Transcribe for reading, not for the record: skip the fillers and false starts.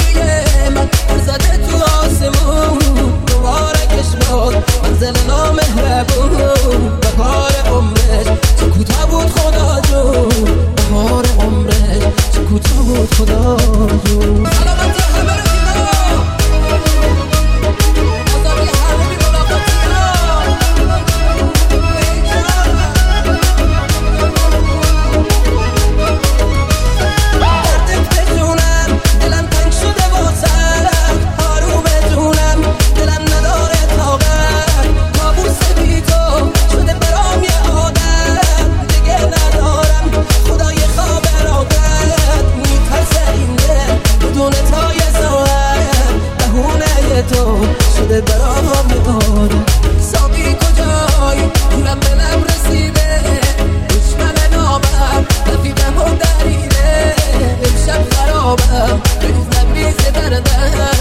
روی من زده تو آسمون مبارکش باد منزل نامهربون بهار عمرش چه کوتاه بود خدا جون بهار عمرش چه کوتاه بود خدا جون سلامتی همه رفیقا آزادی همه بی ملاقاتی شده برام یاره ساقی کجایی پولم به لب رسیده دشمن نامم رفیقم و دریده امشب خرابم ریز لب ریز دردم